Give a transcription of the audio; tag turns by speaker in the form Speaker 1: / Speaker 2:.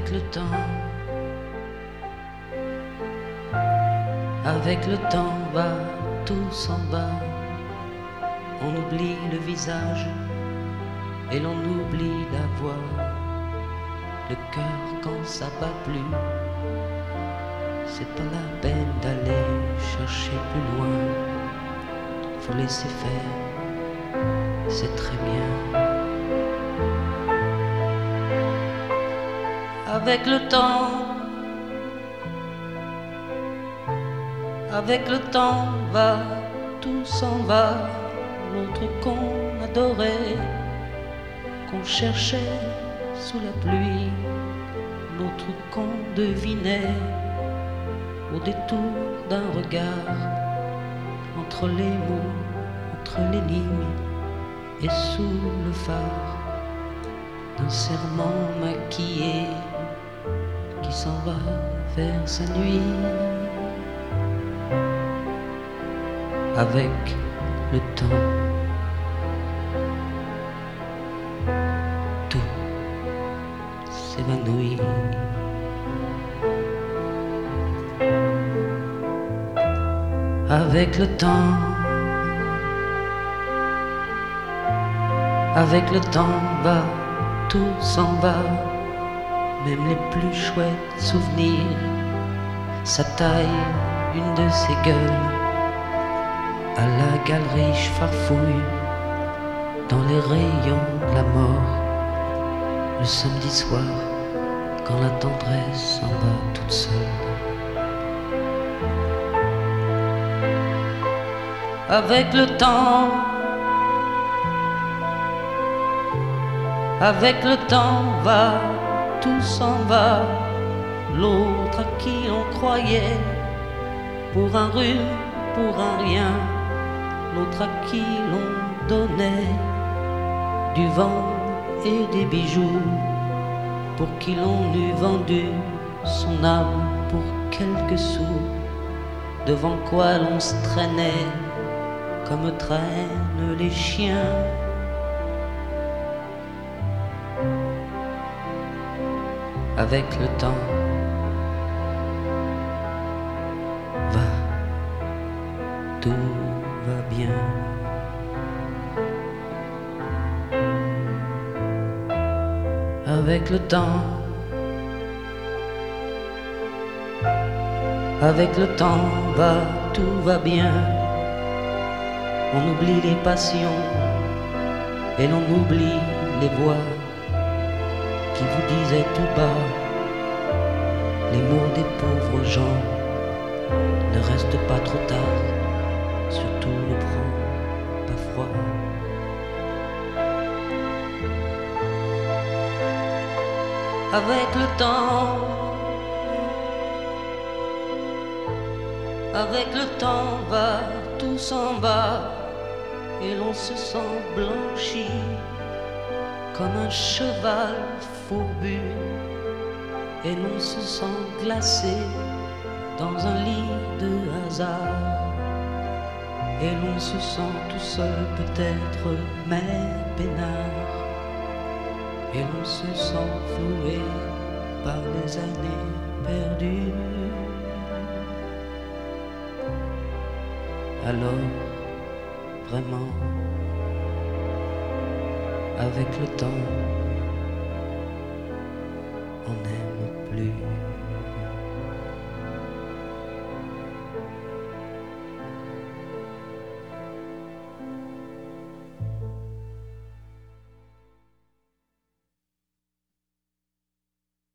Speaker 1: Avec le temps, avec le temps va, tout s'en va. On oublie le visage et l'on oublie la voix. Le cœur quand ça bat plus, c'est pas la peine d'aller chercher plus loin. Faut laisser faire, c'est très bien. Avec le temps va, tout s'en va. L'autre qu'on adorait, qu'on cherchait sous la pluie, l'autre qu'on devinait au détour d'un regard, entre les mots, entre les lignes et sous le phare d'un serment maquillé qui s'en va vers sa nuit. Avec le temps, tout s'évanouit. Avec le temps, avec le temps va, tout s'en va. Même les plus chouettes souvenirs, ça taille une de ses gueules. À la galerie je farfouille dans les rayons de la mort. Le samedi soir, quand la tendresse s'en va toute seule. Avec le temps, avec le temps va, tout s'en va. L'autre à qui on croyait pour un rhume, pour un rien, l'autre à qui l'on donnait du vent et des bijoux, pour qui l'on eût vendu son âme pour quelques sous, devant quoi l'on se traînait comme traînent les chiens. Avec le temps va, tout va bien. Avec le temps, avec le temps va, tout va bien. On oublie les passions et l'on oublie les voix qui vous disaient tout bas les mots des pauvres gens. Ne reste pas trop tard, surtout ne prends pas froid. Avec le temps, avec le temps va, tout s'en va et l'on se sent blanchi comme un cheval fourbu, et l'on se sent glacé dans un lit de hasard, et l'on se sent tout seul peut-être mais peinard, et l'on se sent floué par les années perdues. Alors vraiment, avec le temps, on est